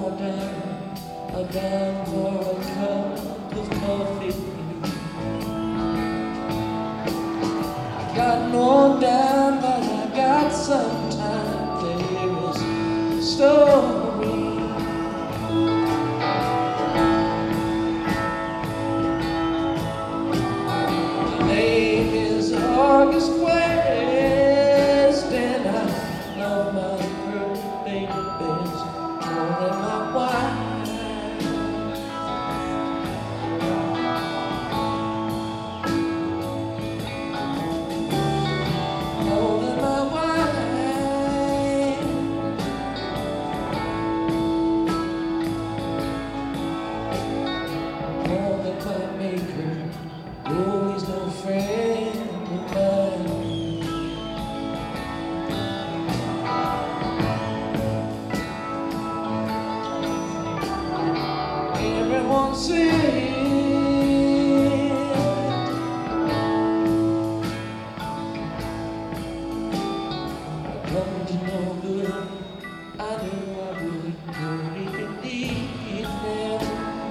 a dime for a cup of coffee. I got no dime, but I got some time. There is a story. My name is August West, and I love my birthday best more than my wife. Oh, he's no friend of mine. Everyone said I come to no good. I knew I would dirty indeed now.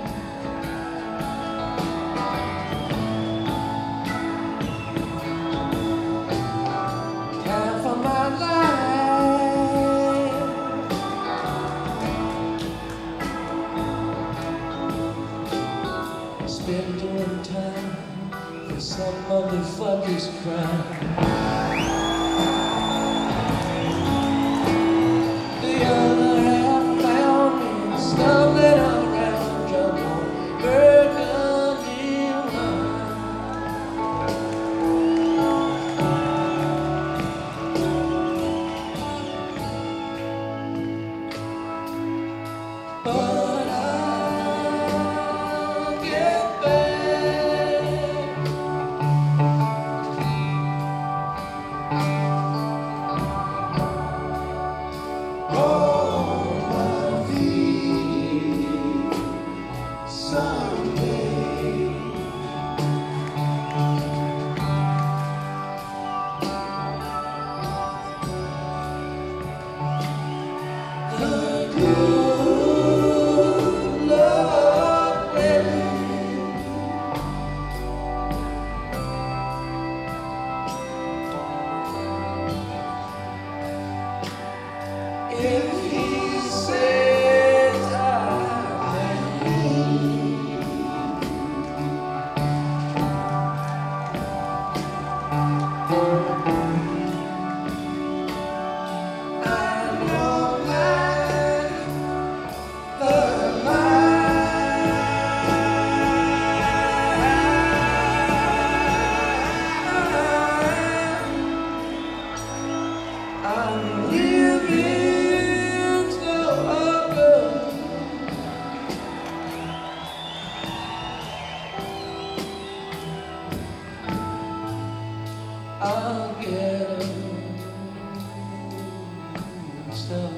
Spend doing time for some motherfucker's crime. The other half found me stumbling around, drunk on burgundy wine. But if he says I know that the I'm living. I'll get stuff.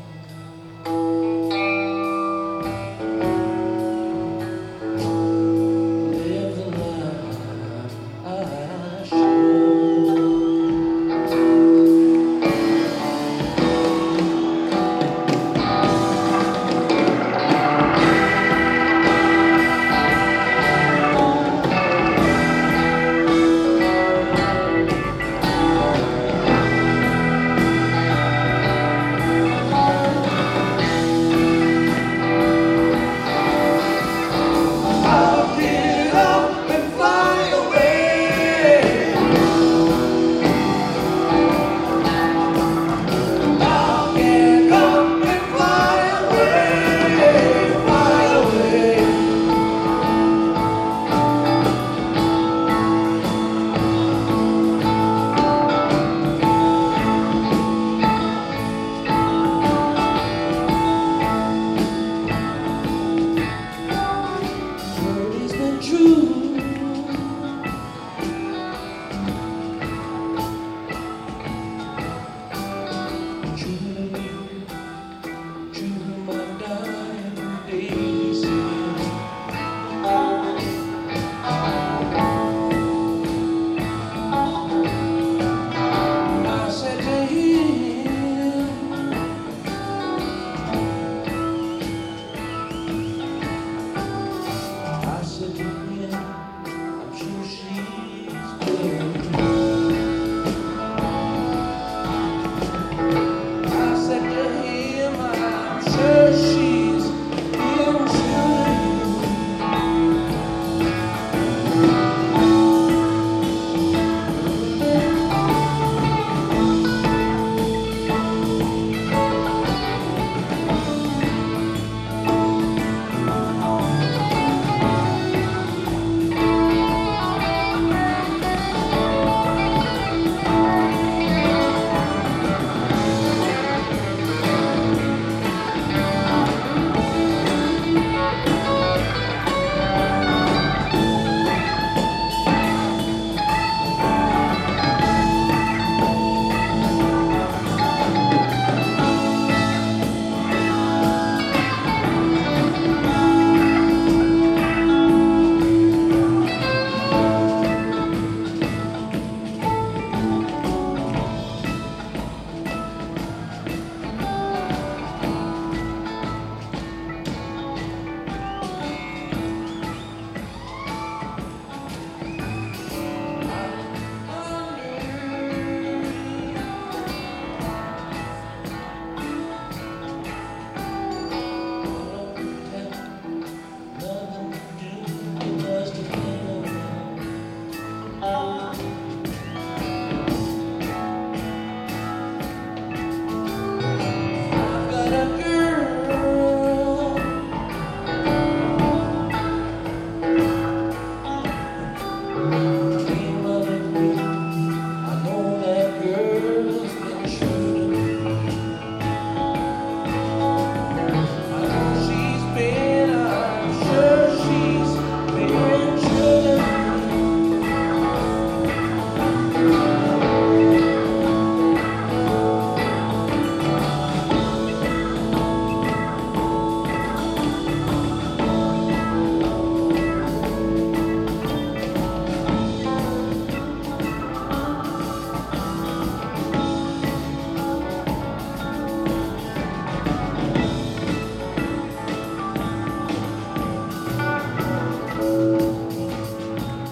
Live the life I should. True, my dying day.